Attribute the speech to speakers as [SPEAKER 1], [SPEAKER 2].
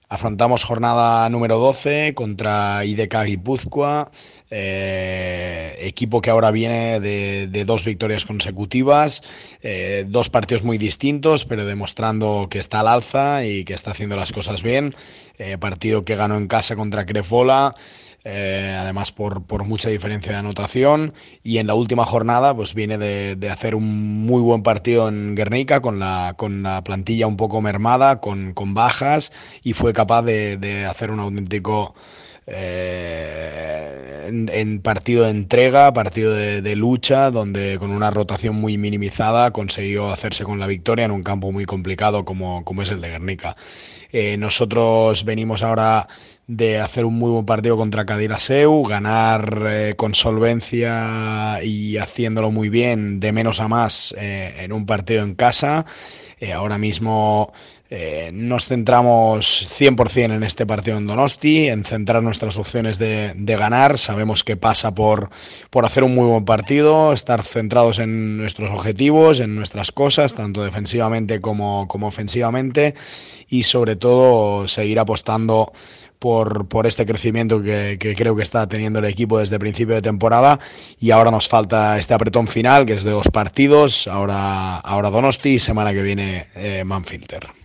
[SPEAKER 1] Afrontamos jornada número 12 contra IDK Guipúzcoa, equipo que ahora viene de dos victorias consecutivas, dos partidos muy distintos, pero demostrando que está al alza y que está haciendo las cosas bien. Partido que ganó en casa contra Crefola, además por mucha diferencia de anotación, y en la última jornada pues viene de hacer un muy buen partido en Guernica con la plantilla un poco mermada, con bajas, y fue capaz de hacer un auténtico en partido de entrega, partido de lucha, donde con una rotación muy minimizada consiguió hacerse con la victoria en un campo muy complicado como es el de Guernica. Nosotros venimos ahora de hacer un muy buen partido contra Cadiraseu, ganar con solvencia y haciéndolo muy bien de menos a más en un partido en casa. Ahora mismo nos centramos 100% en este partido en Donosti, en centrar nuestras opciones de ganar. Sabemos que pasa por hacer un muy buen partido, estar centrados en nuestros objetivos, en nuestras cosas, tanto defensivamente como ofensivamente, y sobre todo seguir apostando por este crecimiento que creo que está teniendo el equipo desde el principio de temporada. Y ahora nos falta este apretón final, que es de 2 partidos, ahora Donosti y semana que viene Manfilter.